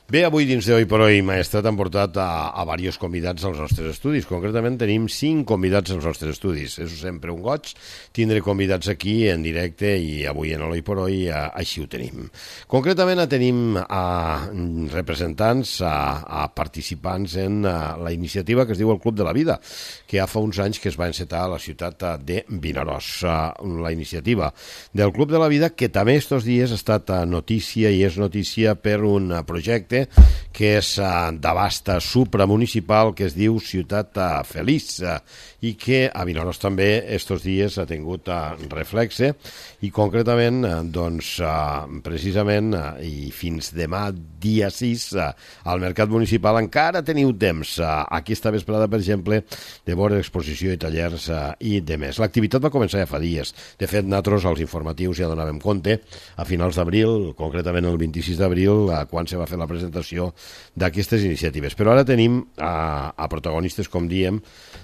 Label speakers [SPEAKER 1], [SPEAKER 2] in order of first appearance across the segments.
[SPEAKER 1] Bé, avui dins de Hoy por Hoy, Maestrat, han portat a diversos convidats als nostres estudis. Concretament tenim 5 convidats als nostres estudis. És sempre un goig tindre convidats aquí en directe i avui en Hoy por Hoy així ho tenim. Concretament tenim a representants, a participants en la iniciativa que es diu el Club de la Vida, que ja fa uns anys que es va encetar a la ciutat de Vinaròs. La iniciativa del Club de la Vida, que també estos dies ha estat notícia i és notícia per un projecte que és d'abast supramunicipal que es diu Ciutat Feliç i que a Vinaròs també estos dies ha tingut reflexe i concretament doncs precisament i fins demà dia 6 al Mercat Municipal encara teniu temps aquesta vesprada, per exemple, de veure exposició i tallers i de més. L'activitat va començar ja fa dies. De fet, nosaltres als informatius ja donàvem compte a finals d'abril, concretament el 26 d'abril, quan se va fer la presentació d'aquestes iniciatives. Però ara tenim a protagonistes, com diem,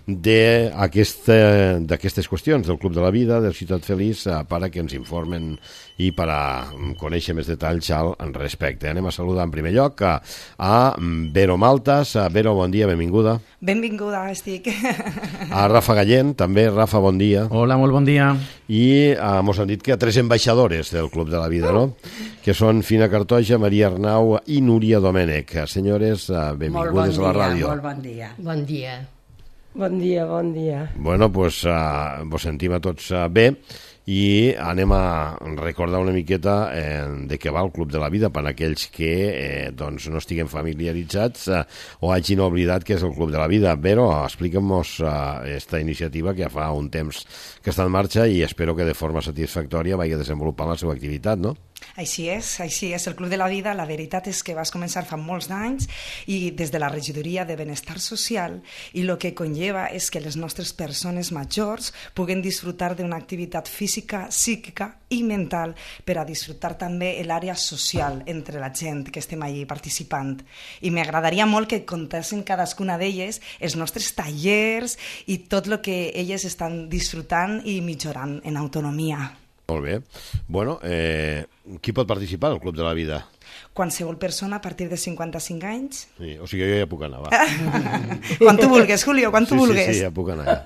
[SPEAKER 1] d'aquestes qüestions del Club de la Vida, del Ciutat Feliç, per a que ens informen i per a conèixer més detalls al respecte. Anem a saludar en primer lloc a Vero Maltas. Vero, bon dia, benvinguda.
[SPEAKER 2] Benvinguda, estic.
[SPEAKER 1] A Rafa Gallent, també. Rafa, bon dia.
[SPEAKER 3] Hola, molt bon dia.
[SPEAKER 1] I mos han dit que hi ha 3 ambaixadores del Club de la Vida, no? Que són Fina Cartoja, Maria Arnau i Núria Domènech. Senyores, benvingudes a la ràdio.
[SPEAKER 4] Molt bon dia.
[SPEAKER 5] Bon dia.
[SPEAKER 4] Bon dia, bon dia.
[SPEAKER 1] Bueno, doncs vos sentim a tots bé i anem a recordar una miqueta de què va el Club de la Vida per a aquells que doncs no estiguem familiaritzats o hagin oblidat què és el Club de la Vida. Vero, explica'm-nos esta iniciativa que ja fa un temps que està en marxa i espero que de forma satisfactòria vagi desenvolupant la seva activitat, no?
[SPEAKER 2] Així és. El Club de la Vida, la veritat és que vas començar fa molts anys i des de la regidoria de Benestar Social i el que conlleva és que les nostres persones majors puguen disfrutar d'una activitat física, psíquica i mental per a disfrutar també l'àrea social entre la gent que estem allí participant. I m'agradaria molt que contessin cadascuna d'elles els nostres tallers i tot el que elles estan disfrutant i millorant en autonomia.
[SPEAKER 1] Molt bé. Bueno, qui pot participar al Club de la Vida?
[SPEAKER 2] Qualsevol persona a partir de 55 anys.
[SPEAKER 1] Sí, o sigui, jo ja puc anar, va.
[SPEAKER 2] Quan tu vulgues, Julio, quan tu vulgues.
[SPEAKER 1] Sí, ja puc anar.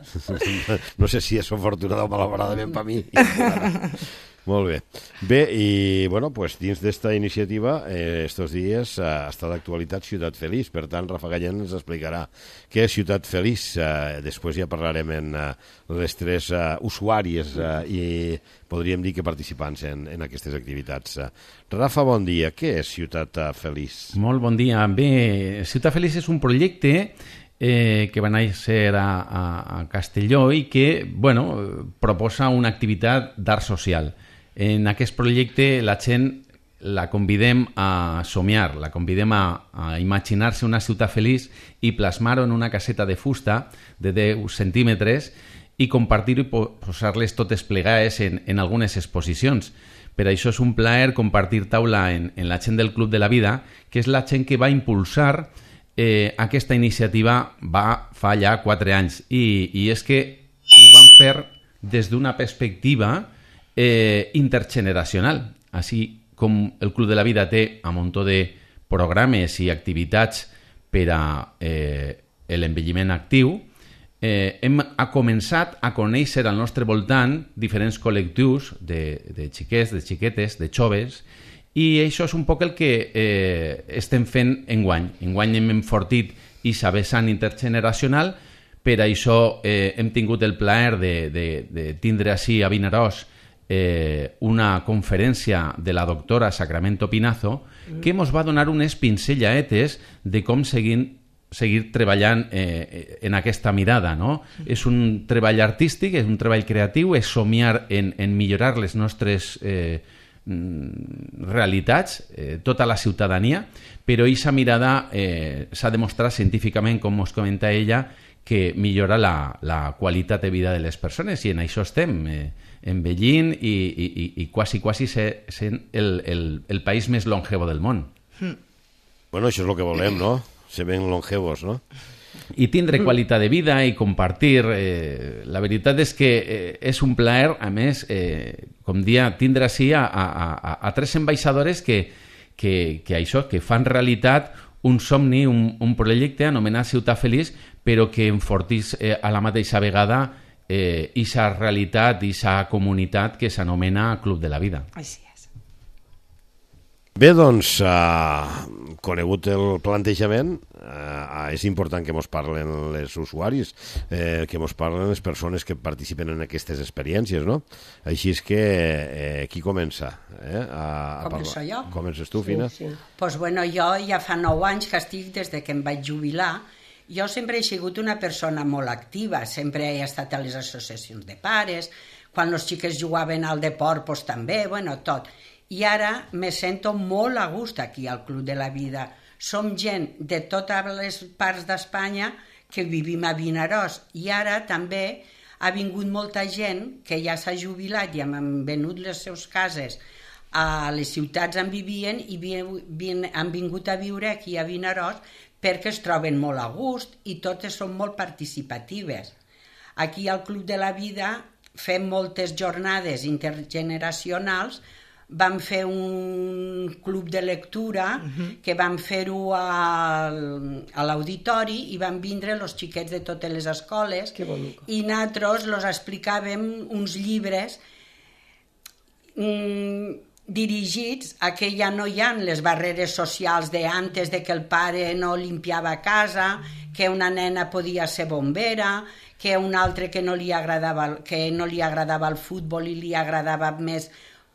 [SPEAKER 1] No sé si és afortunada o malauradament per mi. Molt bé. Bé, i bueno, pues, dins d'esta iniciativa, estos dies està d'actualitat Ciutat Feliç. Per tant, Rafa Gallent ens explicarà què és Ciutat Feliç. Després ja parlarem en les 3 usuàries i podríem dir que participants en aquestes activitats. Rafa, bon dia. Què és Ciutat Feliç?
[SPEAKER 3] Molt bon dia. Bé, Ciutat Feliç és un projecte que va néixer a Castelló i que proposa una activitat d'art social. En aquest projecte la gent la convidem a somiar, la convidem a imaginar-se una ciutat feliç i plasmar-ho en una caseta de fusta de 10 centímetres i compartir-ho i posar-les totes plegades en algunes exposicions. Per això és un plaer compartir taula en la gent del Club de la Vida, que és la gent que va impulsar aquesta iniciativa fa ja 4 anys. I és que ho van fer des d'una perspectiva intergeneracional, així com el Club de la Vida té un munt de programes i activitats per a l'envelliment actiu. Hem començat a conèixer al nostre voltant diferents col·lectius de xiquets, de xiquetes, de joves, i això és un poc el que estem fent enguany. Enguany hem enfortit aquesta vessant intergeneracional, per això hem tingut el plaer de tindre així a Vinaròs una conferència de la doctora Sacramento Pinazo que ens va donar unes pincelladetes de com seguir treballant en aquesta mirada, no? És un treball artístic, és un treball creatiu, és somiar en millorar les nostres realitats, tota la ciutadania, però aquesta mirada s'ha demostrat científicament, com us comenta ella, que millora la qualitat de vida de les persones, i en això estem envellint i quasi sent el país més longevo del món.
[SPEAKER 1] Bueno, això és el que volem, no? Ser ben longevos, no?
[SPEAKER 3] I tindre qualitat de vida i compartir. La veritat és que és un plaer, a més, com dia, tindre així a 3 ambaixadores que que això, que fan realitat un somni, un projecte anomenat Ciutat Feliç, però que enfortís a la mateixa vegada ixa realitat, ixa comunitat que s'anomena Club de la Vida.
[SPEAKER 2] Així és.
[SPEAKER 1] Bé, doncs, conegut el plantejament, és important que ens parlen els usuaris, que ens parlen les persones que participen en aquestes experiències, no? Així és que qui comença?
[SPEAKER 5] Començo jo?
[SPEAKER 1] Comences tu, Fina?
[SPEAKER 4] Sí.
[SPEAKER 5] Pues bueno, jo ja fa 9 anys que estic des que em vaig jubilar. Jo sempre he sigut una persona molt activa, sempre he estat a les associacions de pares, quan els xiques jugaven al deport, pues també, bueno, tot. I ara me sento molt a gust aquí al Club de la Vida. Som gent de totes les parts d'Espanya que vivim a Vinaròs i ara també ha vingut molta gent que ja s'ha jubilat i han venut les seves cases a les ciutats on vivien i han vingut a viure aquí a Vinaròs perquè es troben molt a gust i totes són molt participatives. Aquí al Club de la Vida fem moltes jornades intergeneracionals. Vam fer un club de lectura que vam fer-ho a l'auditori i van vindre els xiquets de totes les escoles i nosaltres els explicàvem uns llibres dirigits a que ja no hi ha les barreres socials d'antes, de que el pare no limpiava casa, que una nena podia ser bombera, que un altre que no li agradava el futbol i li agradava més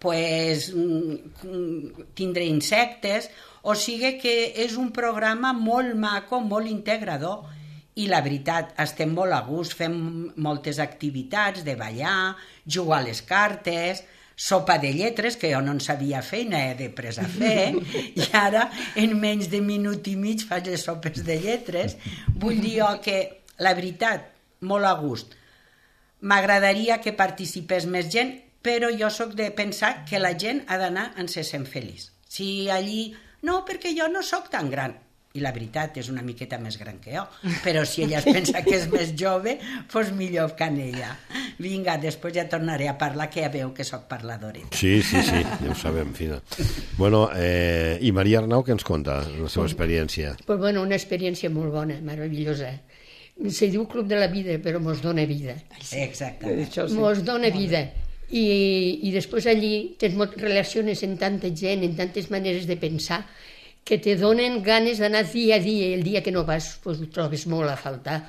[SPEAKER 5] tindre insectes, o sigui que és un programa molt maco, molt integrador i la veritat, estem molt a gust, fem moltes activitats de ballar, jugar a les cartes, sopa de lletres, que jo no en sabia fer i n'he après a fer, i ara en menys de minut i mig faig les sopes de lletres. Vull dir que la veritat, molt a gust. M'agradaria que participés més gent, però jo sóc de pensar que la gent ha d'anar en se sent feliç. Si allí, no, perquè jo no sóc tan gran, i la veritat és una miqueta més gran que jo, però si ella es pensa que és més jove, doncs millor que en ella. Vinga, després ja tornaré a parlar, que ja veu que sóc parladoreta.
[SPEAKER 1] Sí, ja ho sabem, Fina. Bueno, i Maria Arnau, què ens conta la seva experiència?
[SPEAKER 6] Pues bueno, una experiència molt bona, meravellosa. Se diu Club de la Vida, però mos dona vida.
[SPEAKER 5] Exactament.
[SPEAKER 6] Mos dona vida. I després allí tens relacions amb tanta gent, amb tantes maneres de pensar, que te donen ganes d'anar dia a dia, i el dia que no vas pues, ho trobes molt a faltar.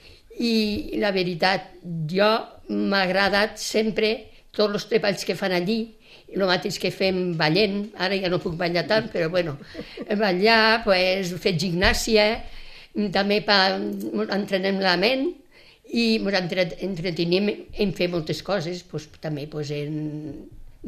[SPEAKER 6] I la veritat, jo m'ha agradat sempre tots els treballs que fan allí, el mateix que fem ballant, ara ja no puc ballar tant, però bueno, ballar, pues, fer gimnàsia, també entrenem la ment, i ens entretenim en fer moltes coses, pues, també pues, en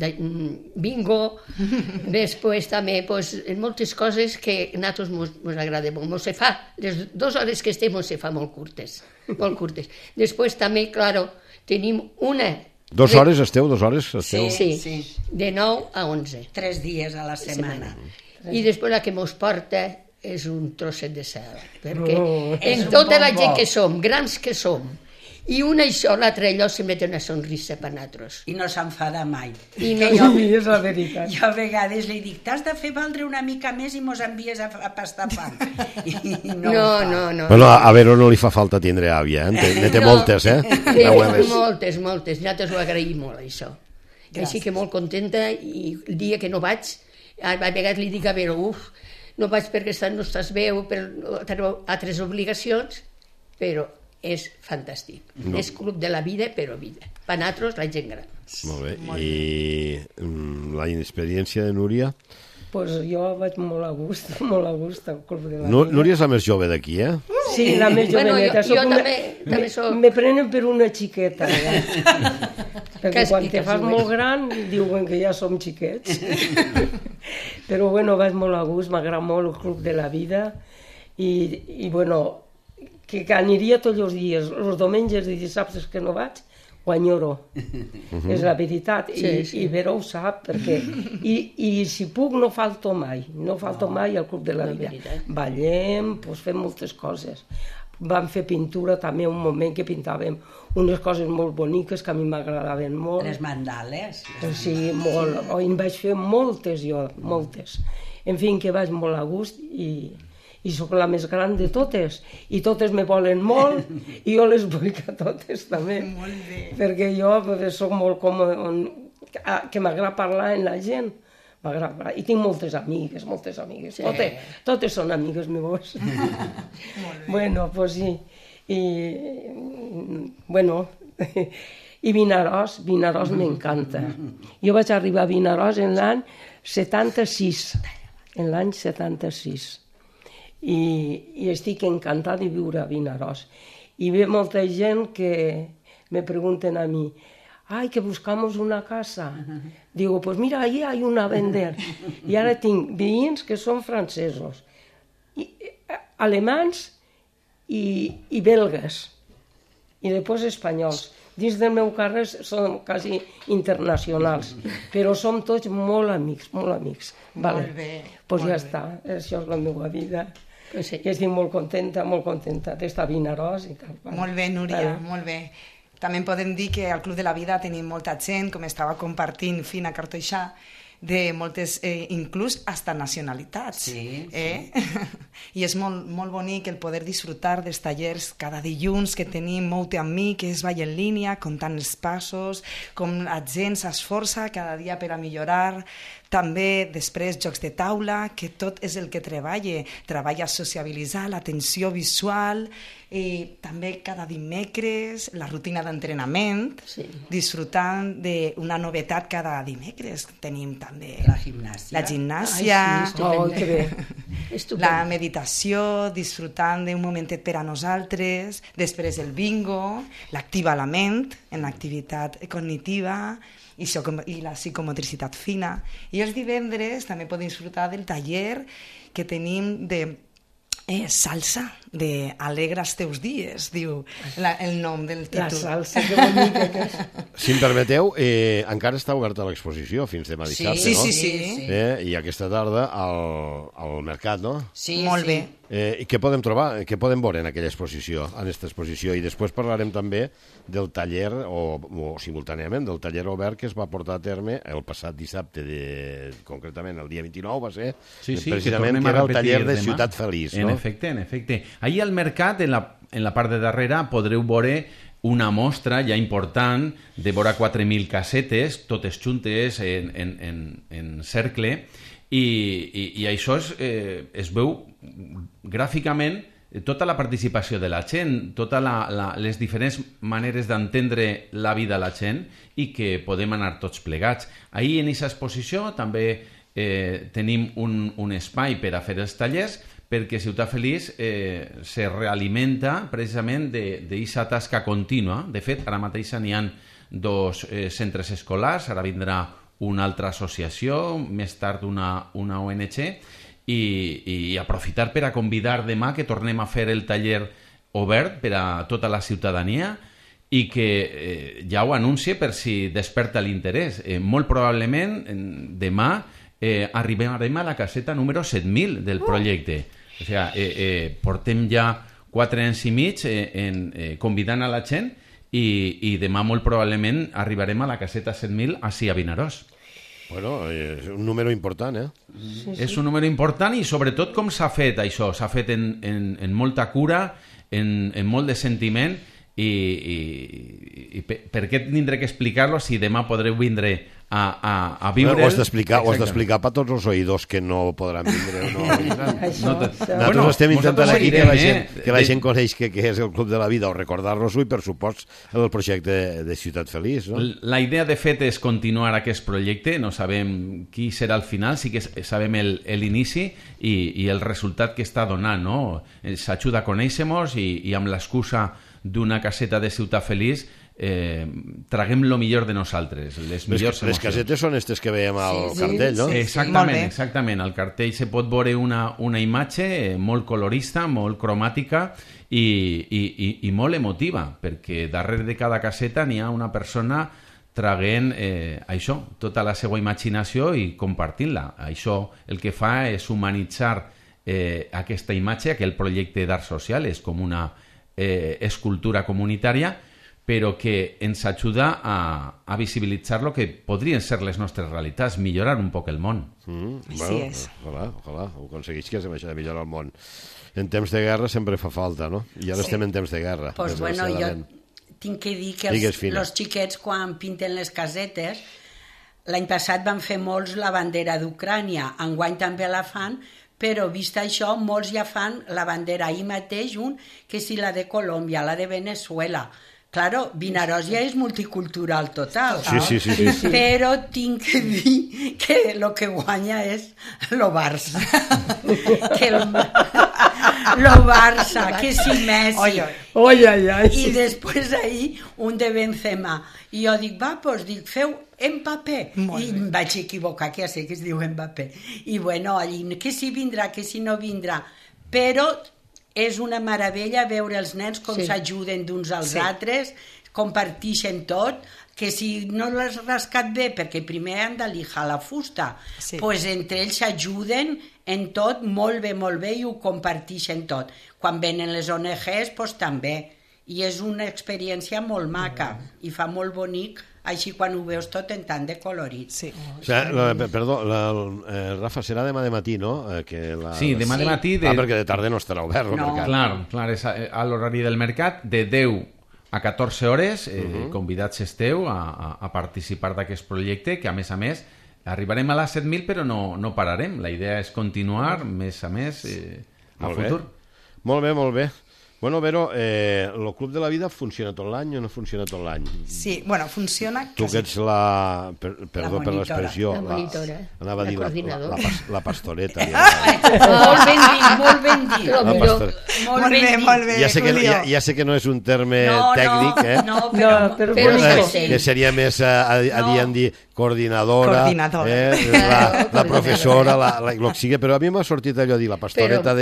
[SPEAKER 6] bingo, després també pues, en moltes coses que a nosaltres ens agrada molt. Mos se fa, les 2 hores que estem se fa molt curtes. Després també, claro, tenim una...
[SPEAKER 1] 2 hores esteu? 2 hores esteu?
[SPEAKER 6] Sí, de 9 a 11.
[SPEAKER 5] 3 dies a la setmana.
[SPEAKER 6] I després la que mos porta és un trosset de cel, perquè en tota la gent que som, grans que som, i una això, l'altre allò, sempre té una sonrisa per nosaltres.
[SPEAKER 5] I no s'enfada mai.
[SPEAKER 4] Sí, és la veritat.
[SPEAKER 5] Jo a vegades li dic, t'has de fer valdre una mica més i mos envies a pastar fang.
[SPEAKER 6] No.
[SPEAKER 1] Bueno, a Vero no li fa falta tindre àvia, ne té moltes,
[SPEAKER 6] Moltes. Nosaltres ho agraïm molt, això. Així que molt contenta, i el dia que no vaig, a vegades li dic a Vero, no vaig perquè no estàs bé per altres obligacions, però és fantàstic. És Club de la Vida, però vida. Per nosaltres, la gent gran.
[SPEAKER 1] Molt bé. I la experiència de Núria?
[SPEAKER 4] Pues jo vaig molt a gust al Club de la Vida.
[SPEAKER 1] Núria és la més jove d'aquí,
[SPEAKER 4] Sí, la més joveneta.
[SPEAKER 6] Jo també soc...
[SPEAKER 4] Me prenen per una xiqueta, perquè quan te fas molt gran diuen que ja som xiquets. Però bueno, vaig molt a gust, m'agrada molt el Club de la Vida i bueno, que aniria tots els dies, els diumenges i dissabtes que no vaig, ho enyoro. És la veritat, i Vero ho sap, perquè i si puc no falto mai al Club de la Vida. Ballem, fem moltes coses. Vam fer pintura també un moment que pintàvem unes coses molt boniques que a mi m'agradaven molt.
[SPEAKER 5] Les mandales.
[SPEAKER 4] Sí, molt. En vaig fer moltes jo, moltes. En fi, que vaig molt a gust i sóc la més gran de totes. I totes me volen molt i jo les vull a totes també.
[SPEAKER 2] Molt bé.
[SPEAKER 4] Perquè jo sóc molt com... que m'agrada parlar amb la gent. M'agrada. I tinc moltes amigues. Sí. Totes són amigues meves. Bueno, pues sí. I Vinaròs m'encanta. Jo vaig arribar a Vinaròs en l'any 76. I estic encantada de viure a Vinaròs. I ve molta gent que me pregunten a mi, ay, que buscamos una casa. Digo, pues mira, ahí hay una a vender. I ara tinc veïns que són francesos, alemans i belgues, i després espanyols. Dins del meu carrer són quasi internacionals, però som tots molt amics.
[SPEAKER 2] Molt bé.
[SPEAKER 4] Doncs ja està, això és la meva vida. I estic molt contenta d'estar a Vinaròs i tal.
[SPEAKER 2] Molt bé, Núria, molt bé. També podem dir que al Club de la Vida tenim molta gent, com estava compartint Fina Cartoixà, de moltes, inclús hasta nacionalitats.
[SPEAKER 5] Sí.
[SPEAKER 2] I és molt bonic el poder disfrutar dels tallers cada dilluns que tenim Moute amb mi, que és ball en línia, comptant els passos, com la gent s'esforça cada dia per a millorar. També després jocs de taula, que tot és el que treballa sociabilitzar, l'atenció visual, i també cada dimecres la rutina d'entrenament, disfrutant d'una novetat cada dimecres. Tenim també
[SPEAKER 5] la gimnàsia,
[SPEAKER 2] la meditació, disfrutant d'un momentet per a nosaltres, després el bingo, l'activa la ment en l'activitat cognitiva, i la psicomotricitat fina. I els divendres també podem disfrutar del taller que tenim de salsa, de Alegra els teus dies, diu el nom del títol.
[SPEAKER 4] La salsa, que bonica que és.
[SPEAKER 1] Si em permeteu, encara està oberta l'exposició fins demà dissabte, no?
[SPEAKER 2] Sí.
[SPEAKER 1] I aquesta tarda al mercat, no?
[SPEAKER 2] Sí, molt bé.
[SPEAKER 1] I què podem trobar? Què podem veure en aquella exposició, en aquesta exposició? I després parlarem també del taller, o simultàniament, del taller obert que es va portar a terme el passat dissabte, concretament el dia 29 va ser, precisament, que era el taller de Ciutat Feliç, no?
[SPEAKER 3] En efecte. Ahir al mercat, en la part de darrere, podreu veure una mostra ja important de vora 4.000 casetes, totes juntes en cercle, i això es veu gràficament tota la participació de la gent, totes les diferents maneres d'entendre la vida de la gent i que podem anar tots plegats. Ahir en aquesta exposició també tenim un espai per a fer els tallers, perquè Ciutat Feliç se realimenta precisament d'aquesta tasca contínua. De fet, ara mateix n'hi ha 2 centres escolars, ara vindrà una altra associació, més tard una ONG, i aprofitar per a convidar demà que tornem a fer el taller obert per a tota la ciutadania i que ja ho anuncie per si desperta l'interès. Molt probablement demà arribarem a la caseta número 7.000 del projecte. O sigui, portem ja 4 anys i mig convidant a la gent i demà molt probablement arribarem a la caseta 7.000 ací a Vinaròs.
[SPEAKER 1] Bueno, és un número important,
[SPEAKER 4] Sí.
[SPEAKER 3] És un número important i sobretot com s'ha fet això. S'ha fet en molta cura, en molt de sentiment i per què tindré que explicar-lo si demà podreu vindre a viure...
[SPEAKER 1] Ho has d'explicar per tots els oïdors que no podran vindre o no vindran. Nosaltres estem intentant aquí que la gent coneix què és el Club de la Vida o recordar-nos-ho i, per supost, el projecte de Ciutat Feliç. No?
[SPEAKER 3] La idea, de fet, és continuar aquest projecte. No sabem qui serà el final, sí que sabem l'inici i el resultat que està donant. No? S'ajuda a conèixer-nos i amb l'excusa d'una caseta de Ciutat Feliç traguem lo millor de nosaltres, les millors emocions.
[SPEAKER 1] Les casetes són aquestes que veiem al cartell, no?
[SPEAKER 3] Exactament. Al cartell se pot veure una imatge molt colorista, molt cromàtica i molt emotiva, perquè darrere de cada caseta n'hi ha una persona traguent això, tota la seva imaginació i compartint-la. Això el que fa és humanitzar aquesta imatge, aquell projecte d'art social, és com una escultura comunitària, però que ens ajuda a visibilitzar lo que podrien ser les nostres realitats, millorar un poc el món.
[SPEAKER 2] Així és.
[SPEAKER 1] Ojalà, ho aconseguisques amb això de millorar el món. En temps de guerra sempre fa falta, no? I ara estem en temps de guerra.
[SPEAKER 5] Pues bueno, jo tinc que dir que els xiquets quan pinten les casetes, l'any passat van fer molts la bandera d'Ucrània, enguany també la fan, però vist això, molts ja fan la bandera ahir mateix, que si la de Colòmbia, la de Venezuela. Claro, Vinaròs ja és multicultural total.
[SPEAKER 1] Sí.
[SPEAKER 5] Però tinc que dir que el que guanya és lo Barça. Lo Barça, que si Messi. I després ahir un de Benzema. I jo dic, feu Mbappé. I em vaig equivocar, que ja sé que es diu Mbappé. I bueno, allí, que si vindrà, que si no vindrà. Però és una meravella veure els nens com s'ajuden d'uns als altres, comparteixen tot, que si no l'has rascat bé, perquè primer han de lijar la fusta, doncs entre ells s'ajuden en tot molt bé, i ho comparteixen tot. Quan venen les ONGs, doncs també. I és una experiència molt maca, i fa molt bonic, així quan ho veus tot en tant de colorit.
[SPEAKER 1] Sí. Perdó, Rafa, serà demà de matí, no?
[SPEAKER 3] Sí, demà de matí.
[SPEAKER 1] Perquè de tarda no estarà obert el mercat.
[SPEAKER 3] Clar, és a l'horari del mercat, de 10 a 14 hores, convidats esteu a participar d'aquest projecte, que a més, arribarem a les 7.000, però no pararem. La idea és continuar, més a més, a futur.
[SPEAKER 1] Molt bé. Bueno, Vero, el Club de la Vida funciona tot l'any o no funciona tot l'any?
[SPEAKER 2] Sí, bueno, funciona...
[SPEAKER 1] Tu que ets la... Perdó per l'expressió.
[SPEAKER 6] La monitora.
[SPEAKER 1] Anava a dir la pastoreta.
[SPEAKER 5] Molt ben dit.
[SPEAKER 2] Molt bé, Julio.
[SPEAKER 1] Ja sé que no és un terme tècnic,
[SPEAKER 5] No, però
[SPEAKER 1] que seria més a dir coordinadora, la professora, el que sigui, però a mi m'ha sortit allò a dir la pastoreta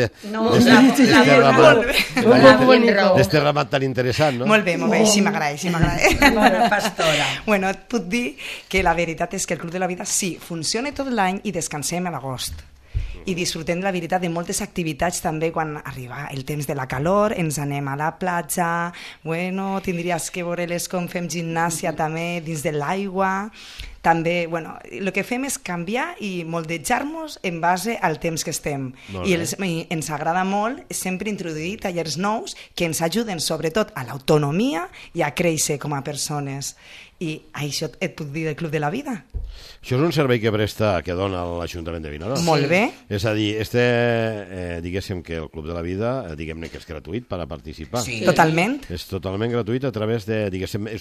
[SPEAKER 1] d'este ramat tan interessant, no?
[SPEAKER 2] Molt bé, així m'agrada.
[SPEAKER 5] Bona pastora.
[SPEAKER 2] Bueno, et puc dir que la veritat és que el Club de la Vida sí, funciona tot l'any i descansem a l'agost. I disfrutem, la veritat, de moltes activitats també quan arriba el temps de la calor, ens anem a la platja, bueno, tindries que veure com fem gimnàsia també dins de l'aigua. També, bueno, el que fem és canviar i moldejar-nos en base al temps que estem. I ens agrada molt sempre introduir tallers nous que ens ajuden sobretot a l'autonomia i a créixer com a persones. I això et puc dir del Club de la Vida.
[SPEAKER 1] Això és un servei que dona l'Ajuntament de Vinaròs.
[SPEAKER 2] Molt bé.
[SPEAKER 1] És a dir, diguéssim que el Club de la Vida, diguem-ne que és gratuït per a participar.
[SPEAKER 2] Sí. Totalment.
[SPEAKER 1] És totalment gratuït a través de, diguéssim, és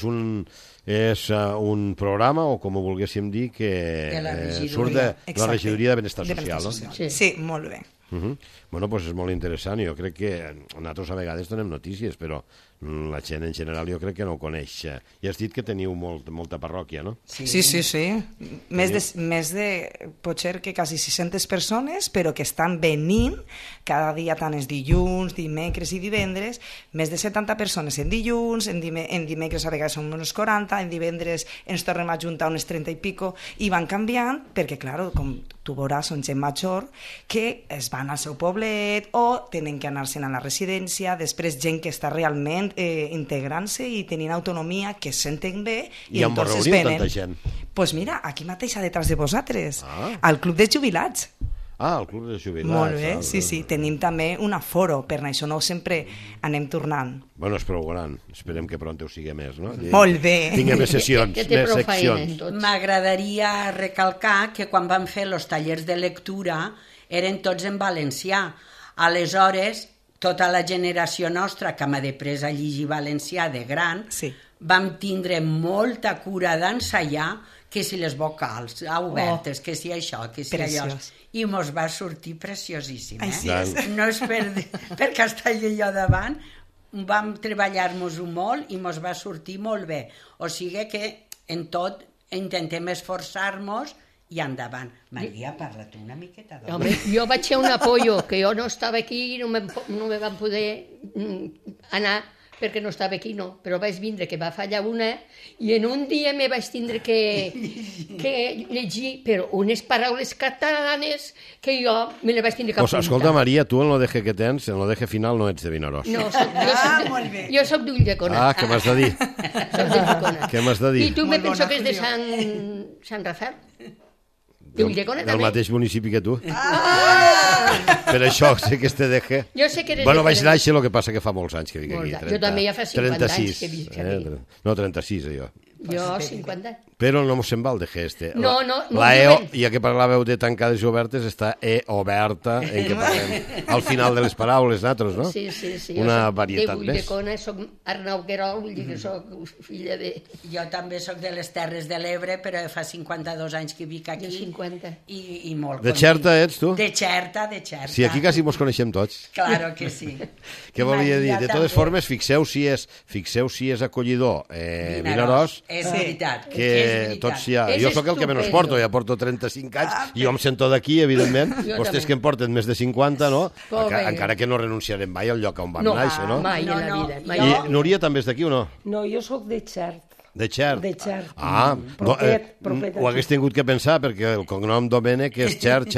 [SPEAKER 1] un programa, o com ho volguéssim dir, que surt de la regidoria de Benestar Social. No?
[SPEAKER 2] Sí, molt bé.
[SPEAKER 1] Bueno, doncs és molt interessant. Jo crec que nosaltres a vegades donem notícies, però la gent en general jo crec que no ho coneix. I has dit que teniu molta parròquia, no?
[SPEAKER 2] Sí. Més de potser que quasi 600 persones, però que estan venint cada dia, tant els dilluns, dimecres i divendres, més de 70 persones en dilluns, en dimecres a vegades són uns 40, en divendres ens tornem a juntar unes 30 i pico, i van canviant, perquè, clar, com tu veuràs, són gent major que es van al seu poblet o tenen que anar-se'n a la residència, després gent que està realment integrant-se i tenint autonomia, que es senten bé, i
[SPEAKER 1] on vos reuniu tanta gent?
[SPEAKER 2] Doncs mira, aquí mateix a detrás de vosaltres, al Club de Jubilats.
[SPEAKER 1] El Club de Jubilats.
[SPEAKER 2] Molt bé, sí. Tenim també un aforo, per això no sempre anem tornant.
[SPEAKER 1] Bueno, és prou gran. Esperem que pront ho sigui més, no?
[SPEAKER 2] Molt bé.
[SPEAKER 1] Tinguem més sessions, més seccions.
[SPEAKER 5] M'agradaria recalcar que quan vam fer els tallers de lectura eren tots en valencià. Aleshores, tota la generació nostra que m'ha després a llegir valencià de gran, vam tindre molta cura d'ensaiar que si les vocals obertes, que si això, que si allò. I mos va sortir preciosíssim. No és per Castelló i jo davant, vam treballar-nos-ho molt i mos va sortir molt bé. O sigui que en tot intentem esforçar-nos i endavant. Maria, parla tu una miqueta.
[SPEAKER 6] Home, jo vaig fer un apoyo, que jo no estava aquí i no me van poder anar perquè no estava aquí, no, però vaig vindre que va fallar una i en un dia me vaig tindre que llegir, però unes paraules catalanes que jo me les vaig tindre que apuntar.
[SPEAKER 1] Escolta, Maria, tu en l'ODG que tens, en l'ODG final no ets de Vinaròs.
[SPEAKER 6] No,
[SPEAKER 2] molt bé.
[SPEAKER 6] jo soc d'Ulldecona.
[SPEAKER 1] Què m'has de dir?
[SPEAKER 6] Soc d'Ulldecona.
[SPEAKER 1] Què m'has de dir?
[SPEAKER 6] I tu me penso que és de Sant Rafael? D'Ulldecona també?
[SPEAKER 1] Del mateix municipi que tu. Per això sé que és TDG.
[SPEAKER 6] Jo sé que eres...
[SPEAKER 1] Bueno, vaig néixer, el que passa que fa molts anys que vinc aquí.
[SPEAKER 6] Jo també ja fa 50 anys que vinc aquí.
[SPEAKER 1] No, 36, jo.
[SPEAKER 6] Jo 50.
[SPEAKER 1] Però no se'n va el DG este.
[SPEAKER 6] No,
[SPEAKER 1] La EO, ja que parlàveu de tancades i obertes, està oberta, en què parlem al final de les paraules, nosaltres, no?
[SPEAKER 6] Sí.
[SPEAKER 1] Una varietat més.
[SPEAKER 6] De Ulldecona, soc Arnau Querol, vull dir que soc filla de...
[SPEAKER 5] Jo també soc de les Terres de l'Ebre, però fa 52 anys que vic aquí.
[SPEAKER 6] De 50.
[SPEAKER 5] I molt
[SPEAKER 1] De Xerta ets, tu?
[SPEAKER 5] De Xerta.
[SPEAKER 1] Sí, aquí quasi mos coneixem tots.
[SPEAKER 5] Claro que sí.
[SPEAKER 1] Què volia dir? De totes formes, fixeu si és acollidor Vinaròs,
[SPEAKER 5] és veritat.
[SPEAKER 1] que tots ja... Jo sóc el que menys porto, ja porto 35 anys, i jo em sento d'aquí, evidentment. Vostès que em porten més de 50, no? Encara que no renunciarem mai al lloc on vam néixer, no?
[SPEAKER 6] Mai en la vida.
[SPEAKER 1] I Núria també és d'aquí o no?
[SPEAKER 4] No, jo sóc de Xert.
[SPEAKER 1] De Xert?
[SPEAKER 4] De Xert.
[SPEAKER 1] Propet ho hagués tingut que pensar, perquè el cognom Domènech és Xert.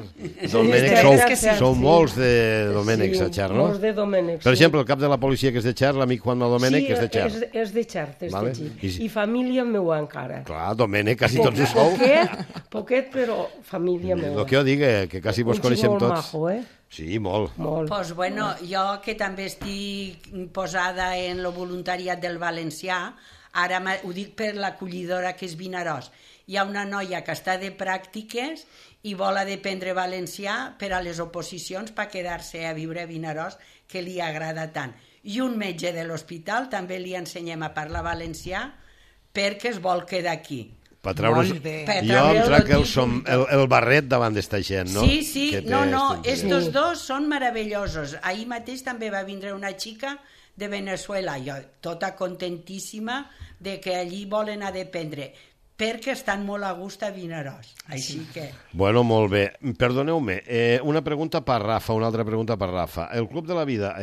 [SPEAKER 1] Domènech, sou molts de Domènecs a Xert, no?
[SPEAKER 4] Molts de Domènecs.
[SPEAKER 1] Per exemple, el cap de la policia que és de Xert, l'amic Juanma Domènech, és de Xert.
[SPEAKER 4] Sí, és de Xert, és d'aquí. I família meua encara.
[SPEAKER 1] Clar, Domènech, quasi tots ho sou.
[SPEAKER 4] Poquet, però família meua.
[SPEAKER 1] El que jo dic, que quasi vos coneixem tots.
[SPEAKER 4] Molt majo, eh?
[SPEAKER 1] Sí, molt.
[SPEAKER 5] Pues bueno, jo que també estic posada en lo voluntariat del valencià, ara ho dic per l'acollidora que és Vinaròs. Hi ha una noia que està de pràctiques i vol aprendre valencià per a les oposicions per quedar-se a viure a Vinaròs, que li agrada tant. I un metge de l'hospital també li ensenyem a parlar valencià perquè es vol quedar aquí.
[SPEAKER 1] Per treure's... Jo em trac el barret davant d'esta gent, no?
[SPEAKER 5] Sí, estos dos són meravellosos. Ahir mateix també va vindre una xica de Venezuela, jo tota contentíssima de que allí volen aprendre, perquè estan molt a gust a Vinaròs. Així que...
[SPEAKER 1] Bueno, molt bé. Perdoneu-me, una pregunta per Rafa, una altra pregunta per Rafa. El Club de la Vida,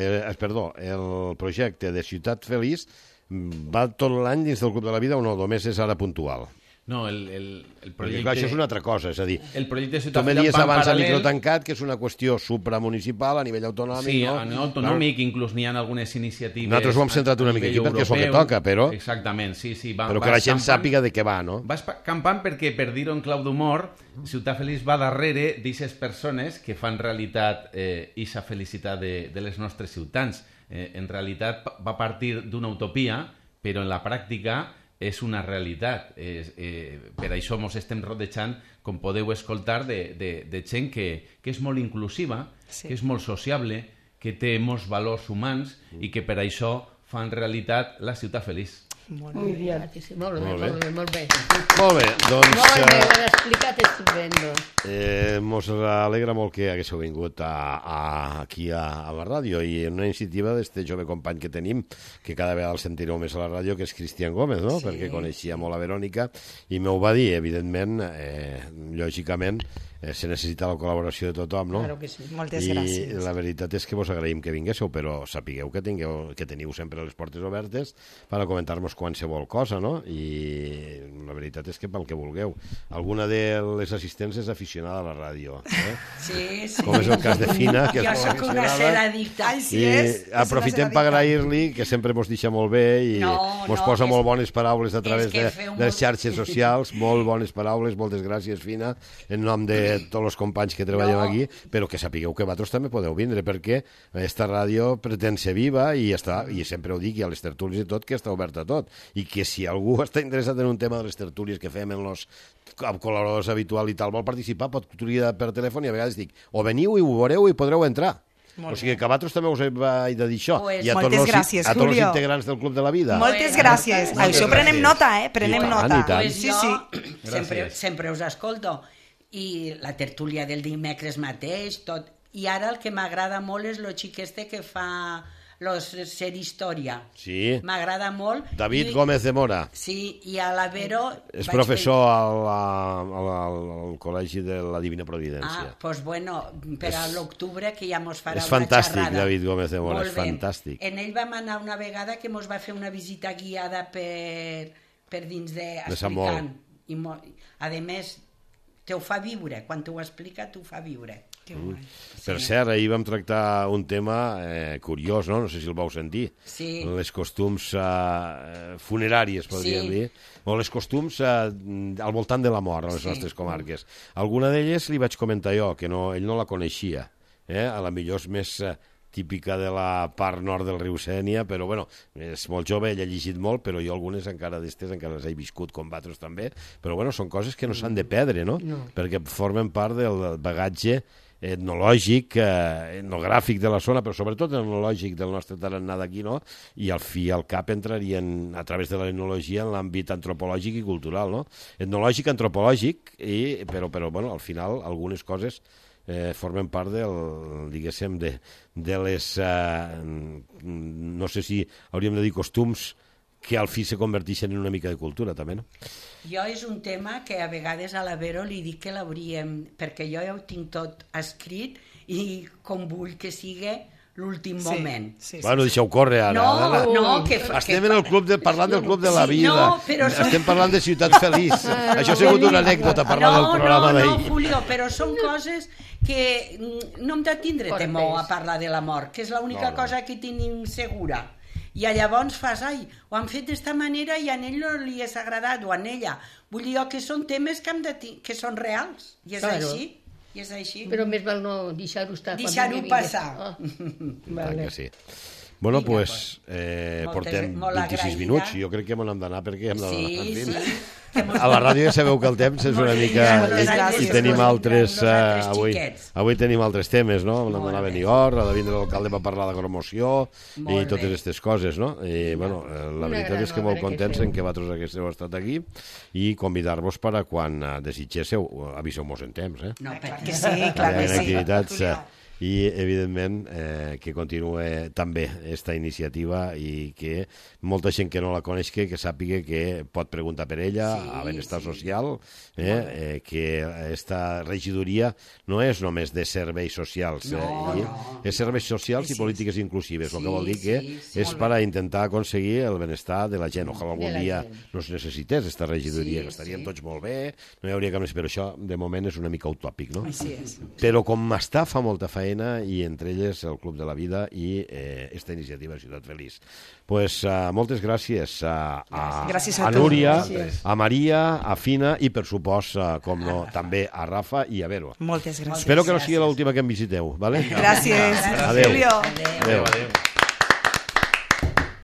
[SPEAKER 1] el projecte de Ciutat Feliç va tot l'any dins del Club de la Vida o no? Només és ara puntual?
[SPEAKER 3] No, el projecte...
[SPEAKER 1] Clar, això és una altra cosa, és a dir,
[SPEAKER 3] el projecte
[SPEAKER 1] tu me dies abans a microtancat que és una qüestió supramunicipal a nivell autonòmic,
[SPEAKER 3] sí,
[SPEAKER 1] no?
[SPEAKER 3] Sí, a nivell autonòmic, inclús n'hi ha algunes iniciatives...
[SPEAKER 1] Nosaltres ho hem centrat una mica aquí perquè és el que toca, però...
[SPEAKER 3] Exactament, sí.
[SPEAKER 1] Però que la gent sàpiga de què va, no?
[SPEAKER 3] Vas campant perquè, per dir-ho en clau d'humor, Ciutat Feliç va darrere d'aquestes persones que fan realitat aquesta felicitat de les nostres ciutats. En realitat va partir d'una utopia, però en la pràctica és una realitat. Per això ens estem rodejant, com podeu escoltar, de gent que és molt inclusiva, que és molt sociable, que té molts valors humans i que per això fan realitat la Ciutat Feliç.
[SPEAKER 6] Molt bé. Molt bé.
[SPEAKER 1] Molt bé, doncs...
[SPEAKER 6] Molt bé, ho has explicat estupendo.
[SPEAKER 1] Mos alegra molt que haguéssiu vingut aquí a la ràdio i en una iniciativa d'este jove company que tenim, que cada vegada el sentireu més a la ràdio, que és Cristian Gómez, no? Sí. Perquè coneixia molt la Verònica i m'ho va dir, evidentment, lògicament, se necessita la col·laboració de tothom, no?
[SPEAKER 6] Claro que sí.
[SPEAKER 2] Moltes gràcies.
[SPEAKER 1] I la veritat és que vos agraïm que vinguéssiu, però sapigueu que teniu sempre les portes obertes per a comentar-nos qualsevol cosa, no? I la veritat és que pel que vulgueu. Alguna de les assistents és aficionada a la ràdio.
[SPEAKER 5] Sí.
[SPEAKER 1] Com és el cas de Fina, que és molt
[SPEAKER 5] aficionada. Jo soc una seradicta.
[SPEAKER 1] I aprofitem per agrair-li, que sempre mos deixa molt bé i mos posa molt bones paraules a través de les xarxes socials, molt bones paraules, moltes gràcies, Fina, en nom de tots els companys que treballem aquí, però que sapigueu que vosaltres també podeu vindre, perquè aquesta ràdio pretén ser viva i sempre ho dic, i a les tertúlies i tot, que està oberta a tot, i que si algú està interessat en un tema de les tertúlies que fem en els col·laboradors habituals i tal, vol participar, pot trucar per telèfon i a vegades dic, o veniu i ho veureu i podreu entrar. O sigui que a vosaltres també us he de dir això. I a tots els integrants del Club de la Vida.
[SPEAKER 2] Moltes gràcies. Això prenem nota, Prenem nota.
[SPEAKER 5] Sempre us escolto. I la tertúlia del dimecres mateix, tot. I ara el que m'agrada molt és lo xic este que fa ser història.
[SPEAKER 1] Sí.
[SPEAKER 5] M'agrada molt.
[SPEAKER 1] David Gómez de Mora.
[SPEAKER 5] Sí, i a l'Avero...
[SPEAKER 1] És professor al Col·legi de la Divina Providència.
[SPEAKER 5] Doncs bueno, per a l'octubre que ja mos farà una xerrada.
[SPEAKER 1] És fantàstic, David Gómez de Mora, és fantàstic.
[SPEAKER 5] En ell vam anar una vegada que mos va fer una visita guiada per dins explicant. A més, te ho fa viure, quan t'ho explica t'ho fa viure.
[SPEAKER 1] Per cert, ahir vam tractar un tema curiós, no? No sé si el vau sentir.
[SPEAKER 5] Sí.
[SPEAKER 1] Les costums funeràries, podríem dir, o les costums al voltant de la mort a les nostres comarques. Alguna d'elles li vaig comentar jo, que ell no la coneixia. A la millor és més típica de la part nord del riu Sénia, però bueno, és molt jove, ell ha llegit molt, però jo algunes encara d'estes encara les he viscut, combatre's també, però bueno, són coses que no s'han de perdre, no? Perquè formen part del bagatge etnològic, etnogràfic de la zona, però sobretot etnològic del nostre tarannà d'aquí, no? I al fi i al cap entrarien, a través de l'etnologia, en l'àmbit antropològic i cultural, no? Etnològic, antropològic, però bueno, al final algunes coses formen part diguéssim, de les, no sé si hauríem de dir costums, que al fi se converteixen en una mica de cultura, també, no?
[SPEAKER 5] Jo és un tema que a vegades a l'Avero li dic que l'hauríem, perquè jo ja ho tinc tot escrit i com vull que sigui l'últim moment.
[SPEAKER 1] Bueno, deixeu córrer ara.
[SPEAKER 5] No, que...
[SPEAKER 1] Estem parlant del Club de la Vida. Estem parlant de Ciutat Feliç. Això ha sigut una anècdota, parlar del programa d'ahir.
[SPEAKER 5] No, Julio, però són coses que no hem de tindre temor a parlar de la mort, que és l'única cosa que tenim segura. I llavors fas, ho han fet d'esta manera i a ell no li és agradat, o a ella. Vull dir que són temes que són reals, i és així. I és així.
[SPEAKER 6] Però més val no deixar-ho estar.
[SPEAKER 5] Deixar-ho passar.
[SPEAKER 1] Vale. Sí. Bueno, doncs portem 26 minuts. Jo crec que hem d'anar perquè hem d'anar.
[SPEAKER 5] Sí.
[SPEAKER 1] A la ràdio ja sabeu que el temps és una mica... I tenim altres... Avui tenim altres temes, no? Hem d'anar a Benidorm, ha de vindre l'alcalde per parlar d'agromoció i totes aquestes coses, no? I, bueno, la veritat és que molt contents en que vosaltres haguéssiu estat aquí i convidar-vos per a quan desitgéssiu, aviseu-mos en temps, eh?
[SPEAKER 5] No, perquè sí, clar que sí.
[SPEAKER 1] Activitats... I, evidentment, que continuï també aquesta iniciativa i que molta gent que no la coneix que sàpiga que pot preguntar per ella a Benestar Social, que aquesta regidoria no és només de serveis socials, és serveis socials i polítiques inclusives, el que vol dir que és per a intentar aconseguir el benestar de la gent. Ojalà algun dia no es necessités aquesta regidoria, que estaríem tots molt bé, no hi hauria cap més, però això de moment és una mica utòpic, no? Però com està, fa molta feina, i entre elles el Club de la Vida i esta iniciativa Ciutat Feliç. Pues moltes gràcies a Núria, a Maria, a Fina i per supost, com no, també a Rafa i a Vero.
[SPEAKER 2] Moltes gràcies.
[SPEAKER 1] Espero que no sigui l'última que em visiteu, vale?
[SPEAKER 2] Gràcies.
[SPEAKER 1] Adéu. Adéu.